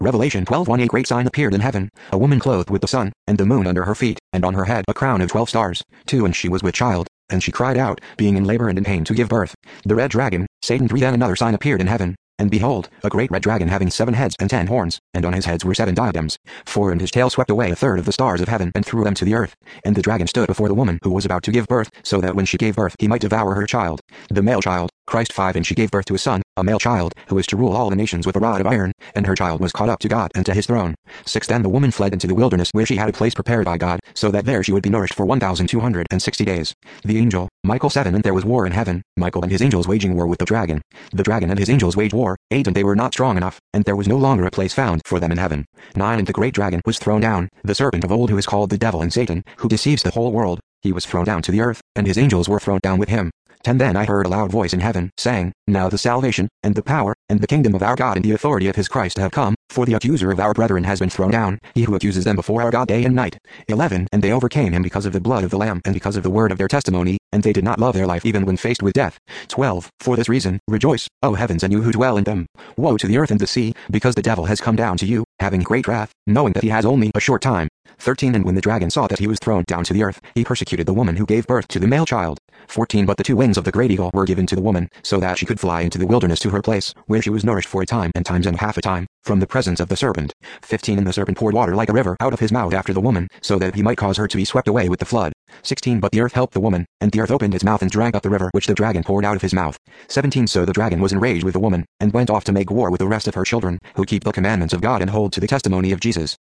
Revelation 12:1. A great sign appeared in heaven, a woman clothed with the sun, and the moon under her feet, and on her head a crown of 12 stars. 2. And she was with child, and she cried out, being in labor and in pain to give birth. The red dragon, Satan. 3. Then another sign appeared in heaven, and behold, a great red dragon having 7 heads and 10 horns, and on his heads were 7 diadems. 4. And his tail swept away a third of the stars of heaven and threw them to the earth. And the dragon stood before the woman who was about to give birth, so that when she gave birth he might devour her child, the male child, Christ. 5. And she gave birth to a son, a male child, who is to rule all the nations with a rod of iron, and her child was caught up to God and to his throne. 6. Then the woman fled into the wilderness where she had a place prepared by God, so that there she would be nourished for 1,260 days. The angel, Michael. 7. And there was war in heaven, Michael and his angels waging war with the dragon. The dragon and his angels waged war. 8. And they were not strong enough, and there was no longer a place found for them in heaven. 9. And the great dragon was thrown down, the serpent of old who is called the devil and Satan, who deceives the whole world. He was thrown down to the earth, and his angels were thrown down with him. 10. Then I heard a loud voice in heaven, saying, Now the salvation, and the power, and the kingdom of our God and the authority of his Christ have come, for the accuser of our brethren has been thrown down, he who accuses them before our God day and night. 11. And they overcame him because of the blood of the Lamb and because of the word of their testimony, and they did not love their life even when faced with death. 12. For this reason, rejoice, O heavens, and you who dwell in them. Woe to the earth and the sea, because the devil has come down to you, having great wrath, knowing that he has only a short time. 13. And when the dragon saw that he was thrown down to the earth, he persecuted the woman who gave birth to the male child. 14. But the 2 wings of the great eagle were given to the woman, so that she could fly into the wilderness to her place, where she was nourished for a time and times and half a time, from the presence of the serpent. 15. And the serpent poured water like a river out of his mouth after the woman, so that he might cause her to be swept away with the flood. 16. But the earth helped the woman, and the earth opened its mouth and drank up the river which the dragon poured out of his mouth. 17. So the dragon was enraged with the woman, and went off to make war with the rest of her children, who keep the commandments of God and hold to the testimony of Jesus.